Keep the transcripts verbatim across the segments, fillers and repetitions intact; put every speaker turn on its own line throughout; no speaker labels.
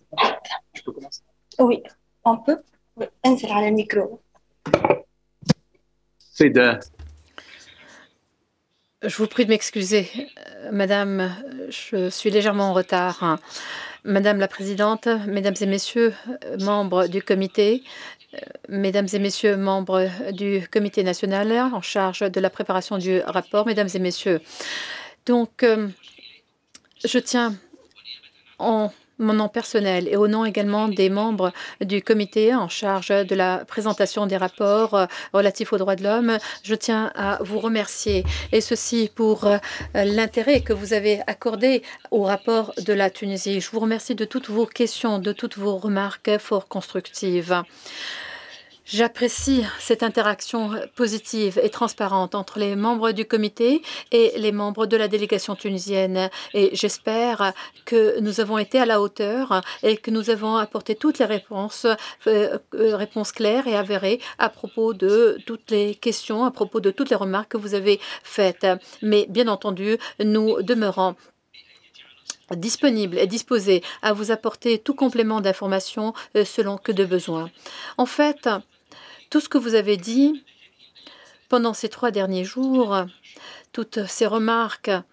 Je peux commencer.
Oui, on peut. Oui. انزل على الميكرو.
سيدة
Je vous prie de m'excuser, euh, Madame, je suis légèrement en retard. Madame la Présidente, Mesdames et Messieurs, euh, membres du comité, euh, Mesdames et Messieurs, membres du Comité national en charge de la préparation du rapport, Mesdames et Messieurs. Donc, euh, je tiens en mon nom personnel et au nom également des membres du comité en charge de la présentation des rapports euh, relatifs aux droits de l'homme, je tiens à vous remercier, et ceci pour euh, l'intérêt que vous avez accordé au rapport de la Tunisie. Je vous remercie de toutes vos questions, de toutes vos remarques fort constructives. J'apprécie cette interaction positive et transparente entre les membres du comité et les membres de la délégation tunisienne. Et j'espère que nous avons été à la hauteur et que nous avons apporté toutes les réponses, euh, euh, réponses claires et avérées à propos de toutes les questions, à propos de toutes les remarques que vous avez faites. Mais bien entendu, nous demeurons disponibles et disposés à vous apporter tout complément d'information euh, selon que de besoin. En fait, tout ce que vous avez dit pendant ces trois derniers jours, toutes ces remarques euh,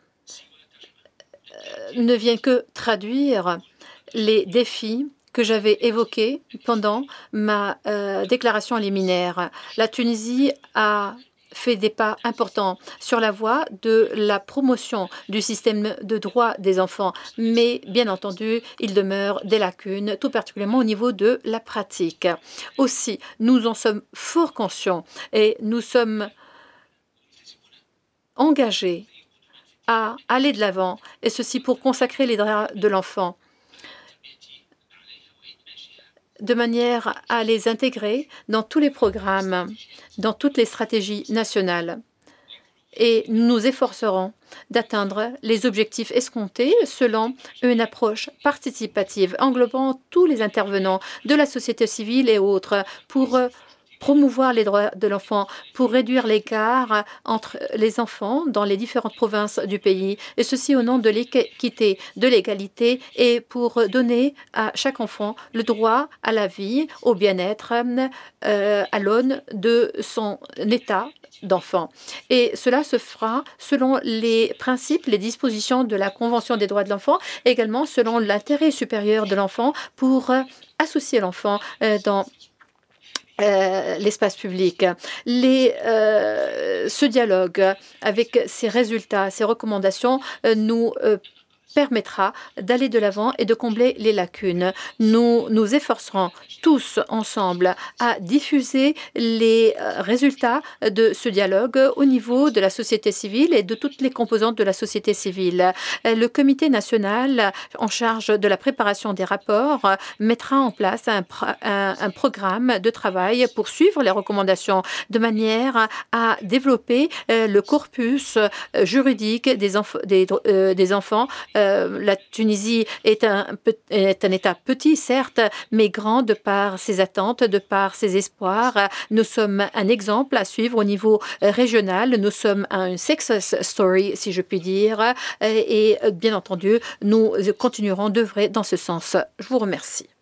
ne viennent que traduire les défis que j'avais évoqués pendant ma euh, déclaration liminaire. La Tunisie a fait des pas importants sur la voie de la promotion du système de droits des enfants. Mais bien entendu, il demeure des lacunes, tout particulièrement au niveau de la pratique. Aussi, nous en sommes fort conscients et nous sommes engagés à aller de l'avant, et ceci pour consacrer les droits de l'enfant de manière à les intégrer dans tous les programmes, dans toutes les stratégies nationales. Et nous nous efforcerons d'atteindre les objectifs escomptés selon une approche participative englobant tous les intervenants de la société civile et autres pour euh, promouvoir les droits de l'enfant, pour réduire l'écart entre les enfants dans les différentes provinces du pays, et ceci au nom de l'équité, de l'égalité, et pour donner à chaque enfant le droit à la vie, au bien-être, euh, à l'aune de son état d'enfant. Et cela se fera selon les principes, les dispositions de la Convention des droits de l'enfant, également selon l'intérêt supérieur de l'enfant pour euh, associer l'enfant euh, dans euh, l'espace public. Les, euh, ce dialogue avec ces résultats, ces recommandations, euh, nous euh, permettra d'aller de l'avant et de combler les lacunes. Nous nous efforcerons tous ensemble à diffuser les euh, résultats de ce dialogue au niveau de la société civile et de toutes les composantes de la société civile. Euh, Le comité national en charge de la préparation des rapports euh, mettra en place un, pro- un, un programme de travail pour suivre les recommandations de manière à développer euh, le corpus euh, juridique des, enf- des, euh, des enfants. Euh, la Tunisie est un, est un État petit, certes, mais grand de par ses attentes, de par ses espoirs. Nous sommes un exemple à suivre au niveau euh, régional. Nous sommes un success story, si je puis dire. Et, et bien entendu, nous continuerons d'œuvrer dans ce sens. Je vous remercie.